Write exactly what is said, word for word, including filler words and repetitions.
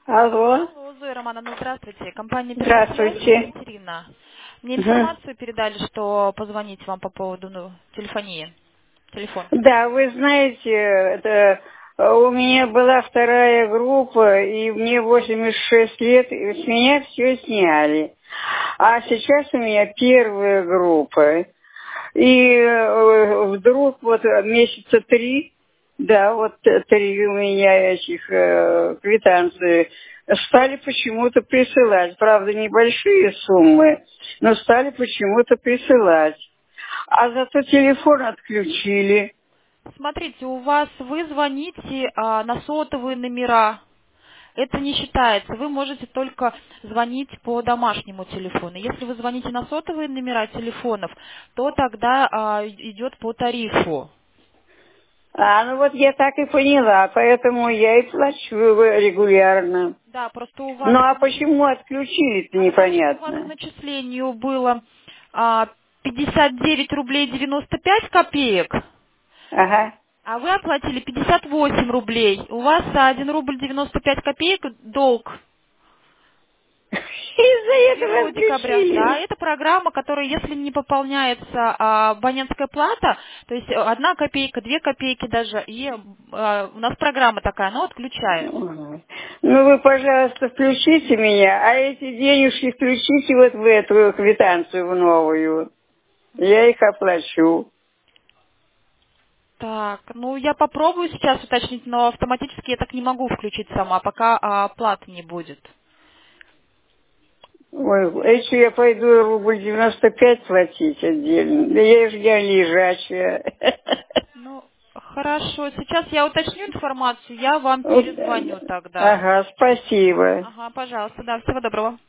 Алло. Алло, Зоя Романовна, здравствуйте. Компания «Первая связь», Здравствуйте. Екатерина. Мне Мгм. информацию передали, что позвонить вам по поводу ну, телефонии. Телефон. Да, вы знаете, это, э, у меня была вторая группа, и мне восемьдесят шесть лет, и с меня все сняли. А сейчас у меня первая группа. И э, вдруг вот месяца три, да, вот э, три у меня этих э, квитанции стали почему-то присылать. Правда, небольшие суммы, но стали почему-то присылать. А зато телефон отключили. Смотрите, у вас вы звоните а, на сотовые номера. Это не считается. Вы можете только звонить по домашнему телефону. Если вы звоните на сотовые номера телефонов, то тогда а, идет по тарифу. А, ну вот я так и поняла, поэтому я и плачу регулярно. Да, просто у вас Ну а к начис- почему отключили-то, А потому что у вас к непонятно. начислению было а, пятьдесят девять рублей девяносто пять копеек, Ага. а вы оплатили пятьдесят восемь рублей. У вас один рубль девяносто пять копеек долг Из-за с этого первого декабря. Да, отключили. это программа, которая, если не пополняется а, абонентская плата, то есть одна копейка, две копейки даже, и а, у нас программа такая, она отключает. Ой. Ну вы, пожалуйста, включите меня, а эти денежки включите вот в эту квитанцию в новую. Я их оплачу. Так, ну я попробую сейчас уточнить, но автоматически я так не могу включить сама, пока а, оплаты не будет. Ой, если я пойду рубль девяносто пять платить отдельно, да я же я лежачая. Ну, хорошо, сейчас я уточню информацию, я вам Вот, перезвоню тогда. ага, спасибо. Ага, пожалуйста, да, всего доброго.